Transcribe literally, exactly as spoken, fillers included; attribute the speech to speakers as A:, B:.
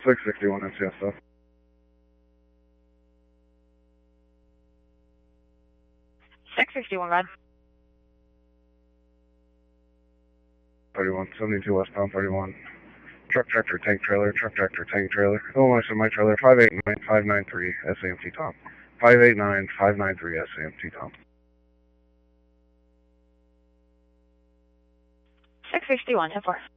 A: six sixty-one M C S stuff.
B: six sixty-one, God.
A: thirty-one, seventy-two westbound, thirty-one. Truck tractor, tank trailer, truck tractor, tank trailer. Illinois semi trailer, five eight nine five nine three S A M T Tom. five eight nine five nine three S A M T Tom.
B: six sixty-one, ten four.